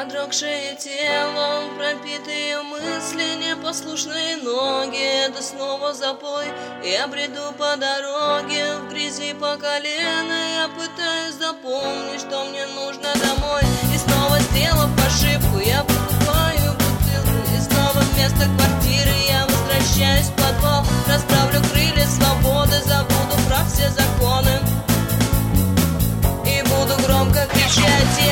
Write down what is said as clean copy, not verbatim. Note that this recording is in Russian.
Продрогшее тело, пропитые мысли, непослушные ноги. Это снова запой, я бреду по дороге, в грязи по колено. Я пытаюсь запомнить, что мне нужно домой. И снова сделав ошибку, я покупаю бутылку. И снова вместо квартиры я возвращаюсь в подвал. Расправлю крылья свободы, забуду про все законы и буду громко кричать: